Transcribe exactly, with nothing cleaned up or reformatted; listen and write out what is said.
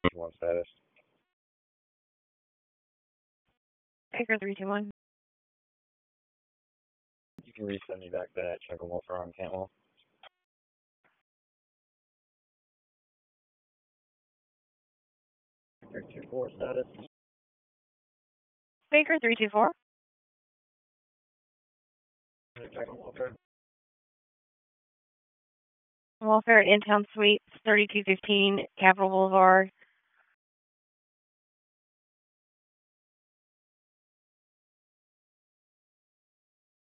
One status. Baker three two one. You can resend me back that checkable from Cantwell. three two four status. Baker three two four. Welfare at In-Town Suites, thirty-two fifteen Capitol Boulevard,